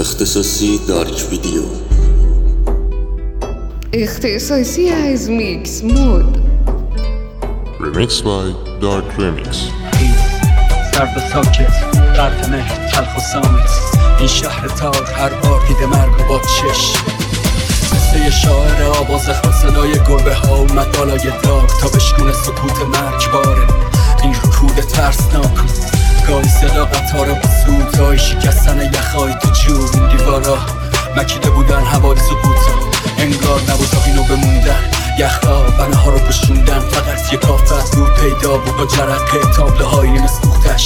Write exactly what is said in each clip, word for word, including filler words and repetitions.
اختصاصی دارک ویدیو. اختصاصی از میکس مود. Remix by Dark Remix. سرد و ساکت، قرد مهر، تلخ و سامت. این شهر تار هر بار دیده مرگ و با چش. مثل یه شاعر آواز خود صدای گربه ها اومد بالای داغ تا بشکونه سکوت مرگباره. این رکود ترسناک گاهی صدا قطار بسوزای شکستن یخهای تو جور. این دیوارا مکیده بودن هوای سکوتا، انگار نبود تا اینو بموندن. یخها بناها رو پشوندن، فقط یه کافه از دور پیدا بود با جرقه تابله های نیمه سوختش.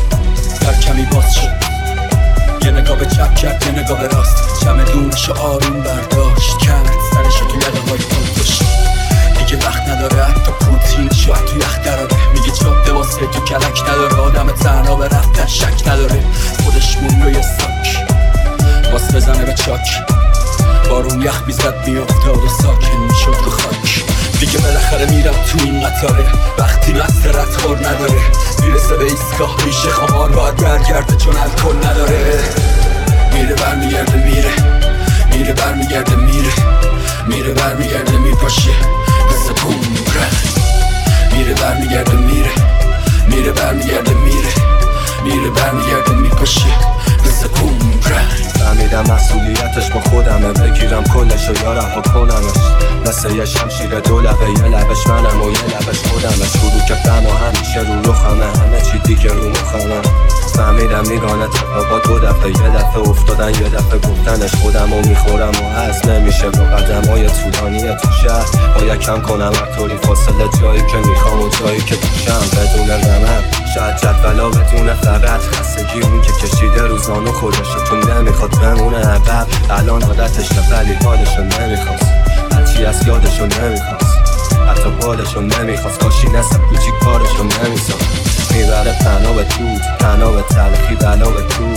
در کمی باز شد، یه نگاه به چپ کرد، یه نگاه به راست، چمدونشو آروم برداشت کرد، سرشو تو یقه های پاکش. دیگه وقت نداره حتی پوتین شاید تو یخ دراره. میگه جاده واسه تو کلک نداره، آدم تنها به رفتن شک نداره. خودش مون روی ساک باز بزنه به چاک، بارون یخ بیزد میافتاد و ساکن میشد رو خاک. دیگه بالاخره میرم تو این قطاره، وقتی مسترت خور نداره. میرسه به ایستگاه میشه خمار، باید برگرده چون الکل نداره. میره برمیگرده میره، میره برمیگرده میره، میره برمیگرده میپاشه مثل بومرنگ. میره برمیگرده میره، میره برمیگرده میره، میره برمیگرده میپاشه مثل بومرنگ. فهمیدم مسئولیتش با خودمه، بگیرم کلش و یا رها کنمش. مثل یه شمشیر دو لبه، یه لبش منم و یه لبش خودمه. شروع کردم و همیشه رو رخمه، همه چی دیگه رو مخمه. فهمیدم میگانه اتفاقا دو دفعه، یه دفعه افتادن یه دفعه گفتنش. خودم و میخورم و هست نمیشه با قدم های طولانی تو شهر. باید کم کنم هر طوری فاصله، جایی که میخوام و جایی که توشم بدون رمم. شاید جدولا بدون فقط خستگی اون که کشیده روزانو خودشو تو نمیخواد بمونه عقب. الان عادتشه ولی حالشو نمیخواست، هرچی از یادشو نمیخواست، حتی بالشو نمیخواست. کاشی نسب کوچیک کارشو نمیساخت. میبره پناه به تود، پناه به تلخی، بلا به تود.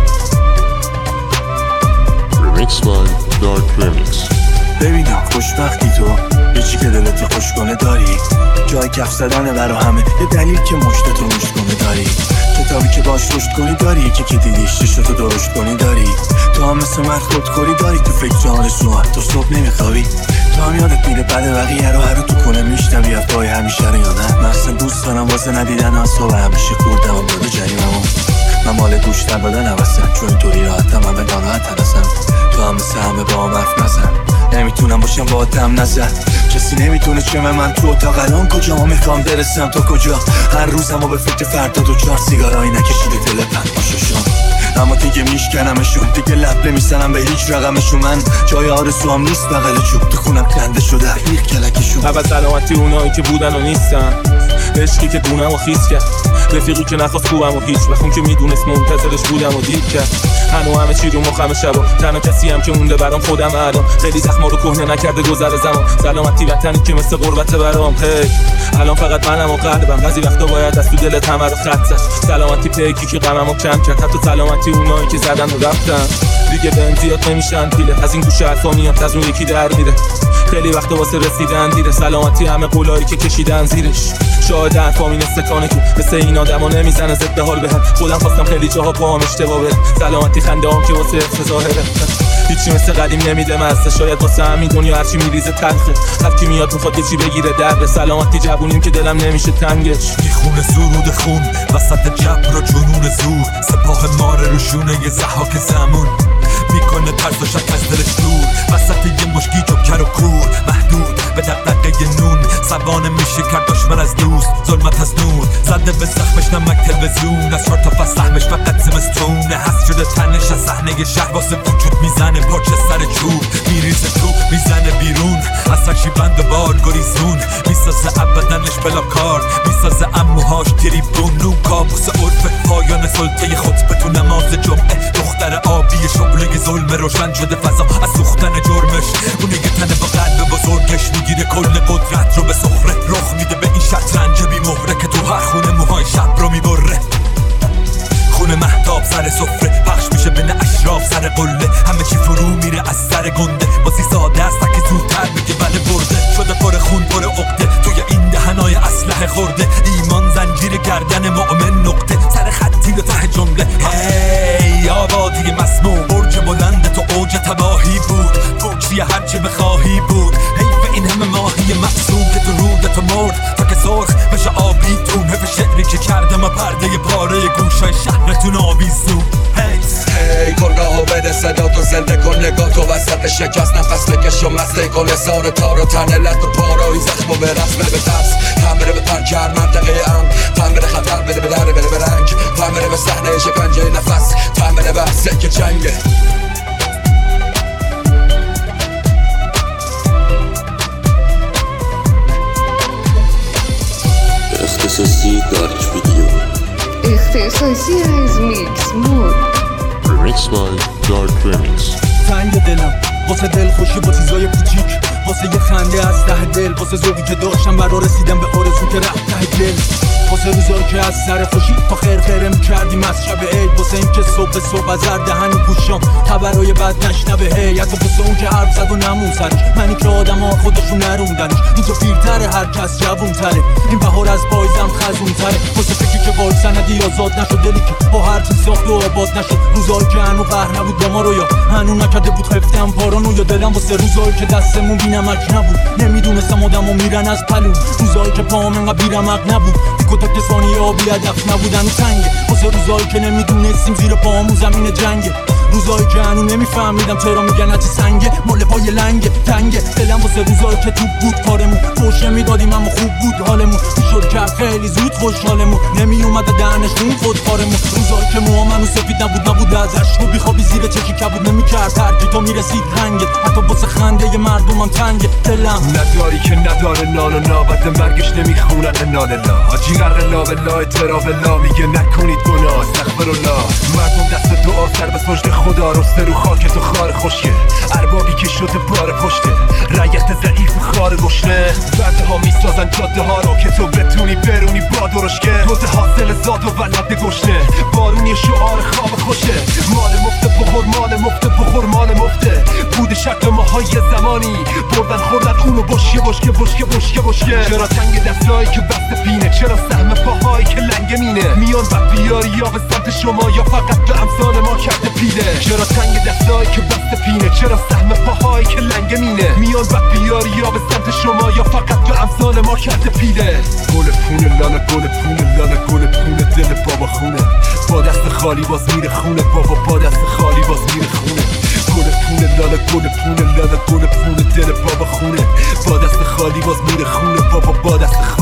Remix by Dark Remix. ببینم خوشبختی تو یه چی که دلتو خوش کنه داری، جای کف زدنه برا همه، یه دلیل که مشتتو مشت کنه داری، کتابی که باش رشد کنی داری، یکی که دیدیش چشتو درشت کنی داری. تو هم مثل من خودخوری داری، تو فکر آرزوها تو صبح نمیخوابی. تو هم یادت میره بعد بقیه رو هر رو تو کنه میشنوی افکای همیشه رو یا نه. من اصلا دوست دارم واسه ندیدن اصلا و همیشه خوردم و داده جریممو. من مال گوش در بدن نوستم، چون اینطوری راحتم همه ناراحت هستم. تو هم مثل همه با هم حرف نزن، نمیتونم باشم با دم نزن. کسی نمیتونه چمه من تو اتاق الان کجا ما میخوام برسم تا کجا. هر روزم و به فکر فردا دو چهار سیگارایی نکشیده دل پند باششون. اما دیگه میشکنمشون، دیگه لب نمیزنم به هیچ رقمشون. من جای آرزوام نیست بغل چوب، تو خونم کنده شده هیر کلکشون. اول سلامتی اونایی که بودن و نیستن، عشقی که گونم و خیز کرد، رفیقی که نخواست خوبم و هیچ بخون که میدونست منتظرش بودم و دید کرد. هنو همه چی رو مخم شبا، تنها کسی هم که مونده برام خودم الان. خیلی زخما رو کهنه نکرده گذر زمان، سلامتی وطنی که مثل غربت برام. هی الان فقط منم و قلبم، بعضی وقتا باید از تو دلت همه رو خط زد. سلامتی پیکی که غممو کم کرد، حتی سلامتی اونایی که زدن و رفتن. دیگه بهم زیاد نمیشن پیله، از این گوشه حرفا میاد از اون یکی در میره. خیلی وقتا واسه رسیدن دیره، سلامتی همه قولایی که کشیدن زیرش. شاید حرفام این استکانه که مثل این آدما نمیزنه ضد حال بهم. خودم خواستم خیلی جاها پاهم اشتباه بره، سلامتی خنده هم که واسه ظاهره. هیچی مثل قدیم نمیده مزه، شاید واسه همین دنیا هرچی میریزه تلخه. هر کی میاد میخواد یه چی بگیره درد. سلامتی جوونیم که دلم نمیشه تنگش. میخونه سرود خون وسط جبر و جنون زور، سپاه ماره روشونه یه زحاک زمون. میکنه ترس و شک از دلش دور، وسط یه مشکی جوکر و کور. محدود به دقدقه نون، سوانه میشه کرد دشمن از دوست، ظلمت از نور. زده به زخمش نمک تلویزیون، از چهار تا پس سهمش فقط زمستونه. هست شده تنش از صحنه شهر، واسه وجود میزنه پاچه سر چوب. میریزه تو میزنه بیرون، از سرشی بند بار گریزون. میسازه ابدنش بلا کار، میسازه اموهاش تریبون. رو کابوس عرف پایان سلطه خطبه تو نماز جمعه. دختر آبی شعله ظلم روشن شده فضا از سوختن جرمش. اونه که تنه با قلب بزرگش میگیره کل قدرت رو به سخره. رخ میده به این شطرنج بی مهره که تو هر خونه موهای شب رو میبره. خونه مهتاب سر سفره، پخش میشه بین اشراف سر قله. همه چی فرو میره از سر گنده، بازی ساده است که زودتر میگه بله برده. شده پر خون پر عقده، توی این دهنای اسلحه خورده. ایمان زنجیر گردن مؤمن نقطه، سر خطی و ته جمله. هی آبادی مسموم برج تو مرد تا که سرخ بشه آبیتون. حیف شعری که کرده ما پرده پاره گوشای شهرتون آویزون. هی گرگاه ها بده صدا تو زنده کن نگاه تو وسط شکست نفس بکش و مسته کن اصار تار و تن لط و پارایی زخم و به رسم بره به ترس هم بره به پنکر منطقه ام هم بره خطر بده به در بره به رنگ هم بره به صحنه شکنجه نفس هم بره به سکه جنگه. اختصاصی دارک ویدیو اختصاصی از میکس مود. Remix by Dark Remix. تنگ دلم واسه دل خوشی با چیزای کوچیک، واسه یه خنده از ته دل، واسه ذوقی که داشتم برا رسیدم به آرزو که رفت ته دل، واسه روزایی که از سر خوشی تا خیر خیره میکردیم از شب عید، واسه این که صبح صبح از هر دهنی گوشام خبرای بد نشنوه هی، حتی واسه اون که حرف زد و نمون سرش، منی که آدم ها خودشون نروندنش، اینجا پیرتره هر کس جوونتره، این بهار از پاییزم خزونتره، واسه فکری که وای سندی آزاد نشد، دلی که با هر چیز ساخت و آباد نشد، روزایی که هنو قهر نبود با ما رو یا هنو نکرده بود خفتم پارانو، یا دلم واسه روزایی که دستمون بینمک نبود، نمیدونستم آدمو میرن از پلون، روزایی که پاهم انقدر بیرمق نبود، دیگه تا کسانی آبی هدف نبودن تنگه، واسه روزایی که نمیدونستیم زیر پاهمون زمین جنگه، روزایی که هنو نمیفهمیدم چرا میگن هرچی سنگه مال پای لنگه تنگه، دلم واسه روزایی که توپ بود کارمون، فوشه میدادیم اما خوب بود حالمون، میشد کرد خیلی زود خوشحالمون، نمیومد دهنش خون خود کارمون، روزایی که موها منو سفید نبود نبود از عشق و بیخوابی زیر چشی کبود نمیکرد هرکی تا میرسید هنگت، حتی واسه خنده مردمم تنگه دلم نداری که نداره نان و نابد مرگش نمیخونن انال لا آجی غرق لا بلا اعتراف لا میگه نکنید گناه استغفرالله، مردم دست دعا سر به سجد خدا رسته رو خاک تو خار خوشگه، اربابی که شده بار پشته رایت ضعیف خار گشنه، برده ها میسازن جاده ها رو که تو بتونی برونی با درشکه، روز حاصل زاد و ولد گشنه، بارونی شعار خواب خوشه، مال مفته بخور مال مفته بخور مال مفته، بود شکل ماهای زمانی بردن خوردن اونو بشکه بشکه بشکه بشکه بشکه، چرا تنگ دستایی که بسته پینه، چرا سهم پاهایی که لنگه مینه، میان بعد بیاری یا به سمت شما یا فقط به امثال ما کرده پیله، چرا تنگ دستایی که بسته پینه، چرا سهم پاهایی که لنگه مینه، میان بعد بیاری یا به سمت شما یا فقط به امثال ما کرده پیله، گل پونه لالا گل پونه لالا گل پونه دل بابا خونه، با دست خالی باز میره خونه بابا با دست خالی باز میره خونه، گل پونه لالا گل پونه لالا گل پونه دل بابا خونه، با دست خالی باز میره خونه بابا با دست